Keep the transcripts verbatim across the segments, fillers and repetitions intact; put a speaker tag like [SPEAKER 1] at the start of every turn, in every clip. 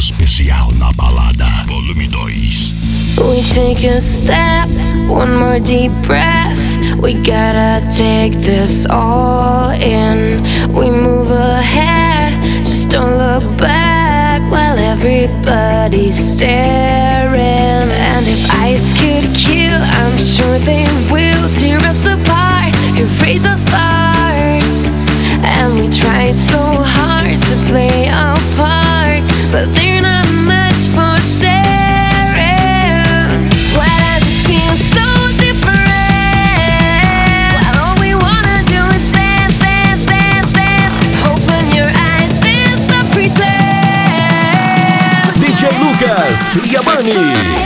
[SPEAKER 1] Especial na Balada, volume dois.
[SPEAKER 2] We take a step, one more deep breath. We gotta take this all in. We move ahead, just don't look back while everybody's staring. And if ice could kill, I'm sure they will tear us apart, erase our thoughts. And we try so hard to play our part, but they're not much for sharing. Why does it feel so different? While all we wanna do is dance, dance, dance, dance. Open your eyes, it's the pretend.
[SPEAKER 3] D J Lucas, Triabani.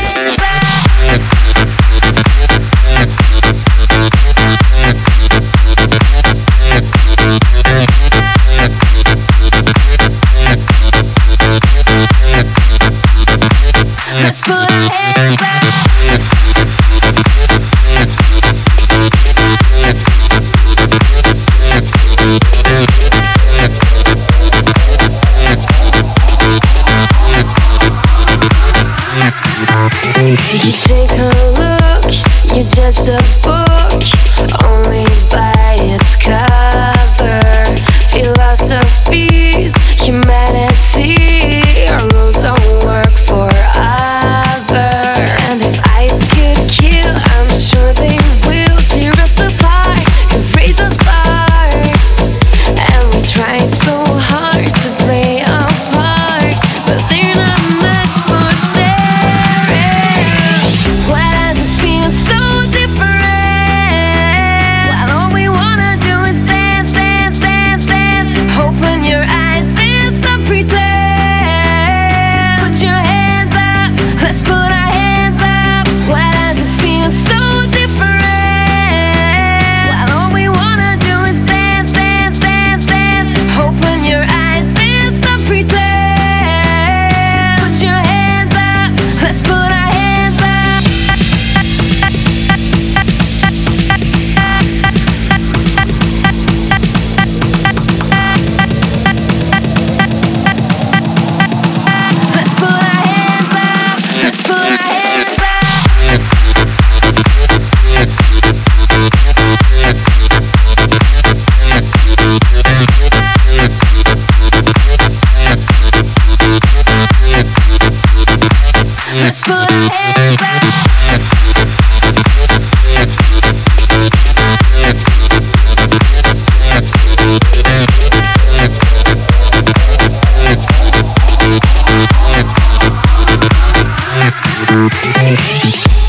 [SPEAKER 2] You take a look, you judge the book only by its cover. Philosophies, humanity, our rules don't work for other. And if ice could kill, I'm sure they will tear us apart, erase our thoughts. And we try so hard to play our part, but they're not much for sharing. Why does it feel so different? While all we wanna do is dance, dance, dance, dance. Open your eyes, it's the pretend. Just put your hands up, let's put our hands up. Why does it feel so different? While all we wanna do is dance, dance, dance, dance. Open your eyes, it's the pretend. Just put your hands up, let's put our hands up. Let's put our hands up, let's put our hands up. Let's put our hands up.
[SPEAKER 1] Thank you.